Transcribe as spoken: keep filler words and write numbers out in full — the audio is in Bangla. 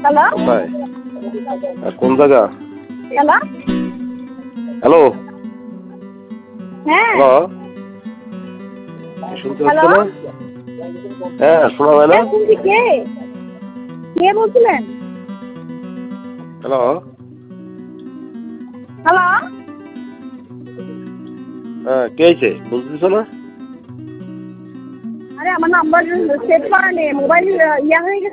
হ্যালো কোথায়? হ্যাঁ, কোন জায়গা? হ্যালো হ্যালো হ্যাঁ হ্যালো শুনতে হ্যালো পাচ্ছ না? হ্যাঁ, শোনা যায় না? হ্যাঁ শুনছি। কে কে বলছিলেন? হ্যালো হ্যালো হ্যাঁ, কে আইছে? বুঝতেছ না? আরে আমার নাম্বার সেভ করা নেই, মোবাইল ইয়া হয়ে গেছে।